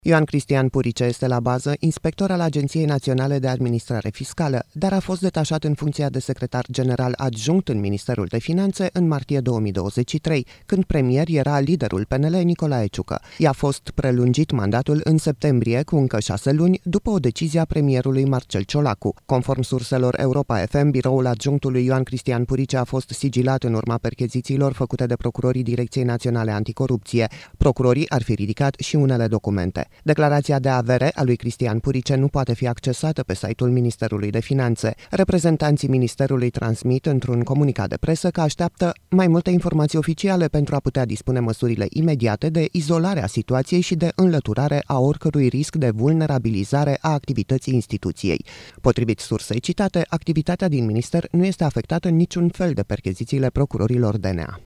Ioan Cristian Purice este la bază inspector al Agenției Naționale de Administrare Fiscală, dar a fost detașat în funcția de secretar general adjunct în Ministerul de Finanțe în martie 2023, când premier era liderul PNL Nicolae Ciucă. I-a fost prelungit mandatul în septembrie cu încă 6 luni, după o decizie a premierului Marcel Ciolacu. Conform surselor Europa FM, biroul adjunctului Ioan Cristian Purice a fost sigilat în urma perchezițiilor făcute de procurorii Direcției Naționale Anticorupție. Procurorii ar fi ridicat și unele documente. Declarația de avere a lui Cristian Purice nu poate fi accesată pe site-ul Ministerului de Finanțe. Reprezentanții Ministerului transmit într-un comunicat de presă că așteaptă mai multe informații oficiale pentru a putea dispune măsurile imediate de izolare a situației și de înlăturare a oricărui risc de vulnerabilizare a activității instituției. Potrivit sursei citate, activitatea din minister nu este afectată în niciun fel de perchezițiile procurorilor DNA.